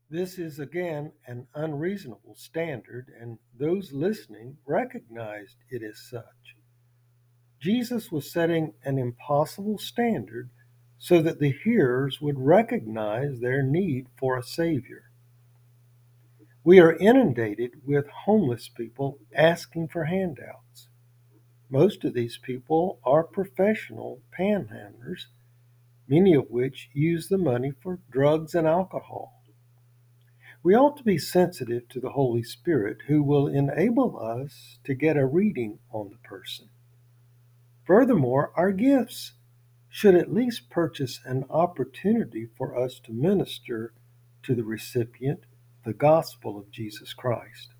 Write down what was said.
This is again an unreasonable standard, and those listening recognized it as such. Jesus was setting an impossible standard so that the hearers would recognize their need for a Savior. We are inundated with homeless people asking for handouts. Most of these people are professional panhandlers, many of which use the money for drugs and alcohol. We ought to be sensitive to the Holy Spirit who will enable us to get a reading on the person. Furthermore, our gifts should at least purchase an opportunity for us to minister to the recipient the gospel of Jesus Christ.